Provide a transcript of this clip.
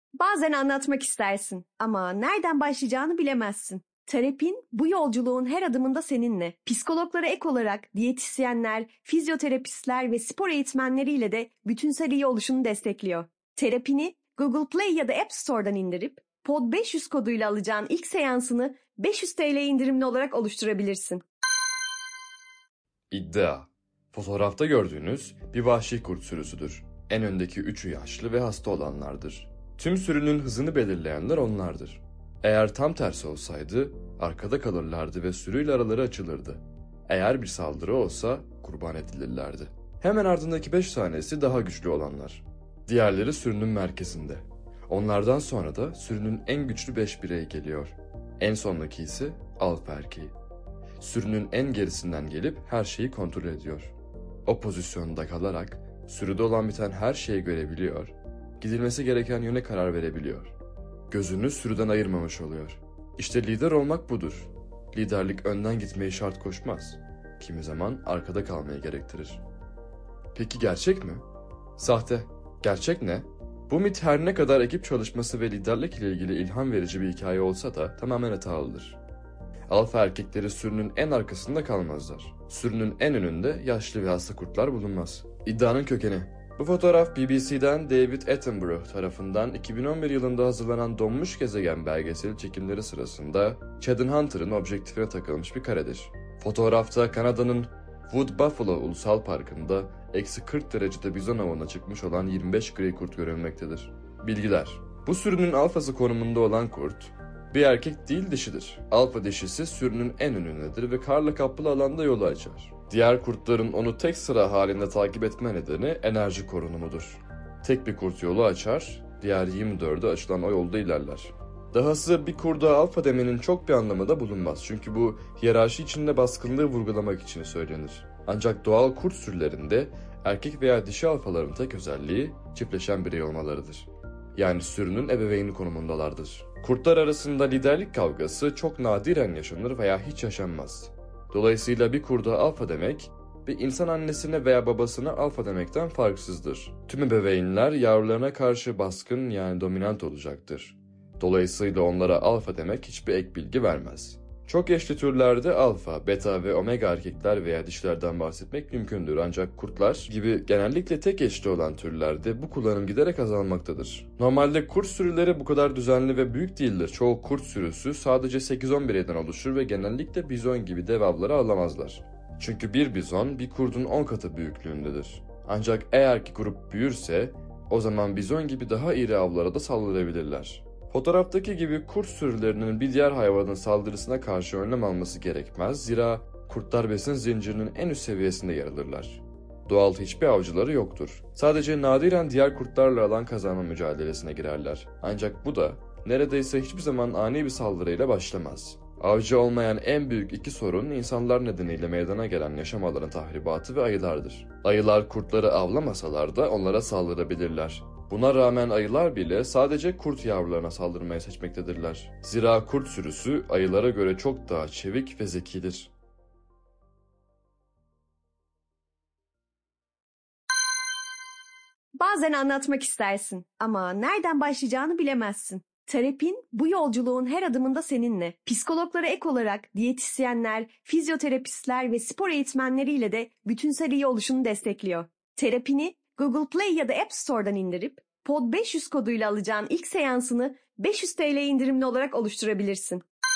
Bazen anlatmak istersin ama nereden başlayacağını bilemezsin. Terapin bu yolculuğun her adımında seninle. Psikologlara ek olarak diyetisyenler, fizyoterapistler ve spor eğitmenleriyle de bütünsel iyi oluşunu destekliyor. Terapini Google Play ya da App Store'dan indirip Pod 500 koduyla alacağın ilk seansını 500 TL indirimli olarak oluşturabilirsin. İddia. Fotoğrafta gördüğünüz bir vahşi kurt sürüsüdür. En öndeki üçü yaşlı ve hasta olanlardır. Tüm sürünün hızını belirleyenler onlardır. Eğer tam tersi olsaydı arkada kalırlardı ve sürüyle araları açılırdı. Eğer bir saldırı olsa kurban edilirlerdi. Hemen ardındaki 5 tanesi daha güçlü olanlar. Diğerleri sürünün merkezinde. Onlardan sonra da sürünün en güçlü 5 bireyi geliyor. En sondaki ise alfa erkeği. Sürünün en gerisinden gelip her şeyi kontrol ediyor. O pozisyonda kalarak sürüde olan biten her şeyi görebiliyor, gidilmesi gereken yöne karar verebiliyor. Gözünü sürüden ayırmamış oluyor. İşte lider olmak budur. Liderlik önden gitmeyi şart koşmaz. Kimi zaman arkada kalmayı gerektirir. Peki gerçek mi? Sahte. Gerçek ne? Bu mit her ne kadar ekip çalışması ve liderlik ile ilgili ilham verici bir hikaye olsa da tamamen hatalıdır. Alfa erkekleri sürünün en arkasında kalmazlar. Sürünün en önünde yaşlı ve hasta kurtlar bulunmaz. İddianın kökeni. Bu fotoğraf BBC'den David Attenborough tarafından 2011 yılında hazırlanan Donmuş Gezegen belgeseli çekimleri sırasında Chadden Hunter'ın objektifine takılmış bir karedir. Fotoğrafta Kanada'nın Wood Buffalo Ulusal Parkı'nda eksi 40 derecede bizon avına çıkmış olan 25 gri kurt görülmektedir. Bilgiler. Bu sürünün alfası konumunda olan kurt, bir erkek değil dişidir. Alfa dişisi sürünün en önündedir ve karla kaplı alanda yolu açar. Diğer kurtların onu tek sıra halinde takip etme nedeni enerji korunumudur. Tek bir kurt yolu açar, diğer 24'ü açılan o yolda ilerler. Dahası bir kurda alfa demenin çok bir anlamı da bulunmaz. Çünkü bu hiyerarşi içinde baskınlığı vurgulamak için söylenir. Ancak doğal kurt sürülerinde erkek veya dişi alfaların tek özelliği çiftleşen birey olmalarıdır. Yani sürünün ebeveyni konumundalardır. Kurtlar arasında liderlik kavgası çok nadiren yaşanır veya hiç yaşanmaz. Dolayısıyla bir kurda alfa demek, bir insan annesine veya babasına alfa demekten farksızdır. Tüm ebeveynler yavrularına karşı baskın yani dominant olacaktır. Dolayısıyla onlara alfa demek hiçbir ek bilgi vermez. Çok eşli türlerde alfa, beta ve omega erkekler veya dişilerden bahsetmek mümkündür ancak kurtlar gibi genellikle tek eşli olan türlerde bu kullanım giderek azalmaktadır. Normalde kurt sürüleri bu kadar düzenli ve büyük değildir. Çoğu kurt sürüsü sadece 8-10 bireyden oluşur ve genellikle bizon gibi dev avları avlamazlar. Çünkü bir bizon bir kurdun 10 katı büyüklüğündedir. Ancak eğer ki grup büyürse o zaman bizon gibi daha iri avlara da saldırabilirler. Fotoğraftaki gibi kurt sürülerinin bir diğer hayvanın saldırısına karşı önlem alması gerekmez. Zira kurtlar besin zincirinin en üst seviyesinde yer alırlar. Doğal hiçbir avcıları yoktur. Sadece nadiren diğer kurtlarla alan kazanma mücadelesine girerler. Ancak bu da neredeyse hiçbir zaman ani bir saldırıyla başlamaz. Avcı olmayan en büyük iki sorun insanlar nedeniyle meydana gelen yaşam alanı tahribatı ve ayılardır. Ayılar kurtları avlamasalar da onlara saldırabilirler. Buna rağmen ayılar bile sadece kurt yavrularına saldırmayı seçmektedirler. Zira kurt sürüsü ayılara göre çok daha çevik ve zekidir. Bazen anlatmak istersin ama nereden başlayacağını bilemezsin. Terapin bu yolculuğun her adımında seninle. Psikologlara ek olarak diyetisyenler, fizyoterapistler ve spor eğitmenleriyle de bütünsel iyi oluşunu destekliyor. Terapini Google Play ya da App Store'dan indirip Pod 500 koduyla alacağın ilk seansını 500 TL indirimli olarak oluşturabilirsin.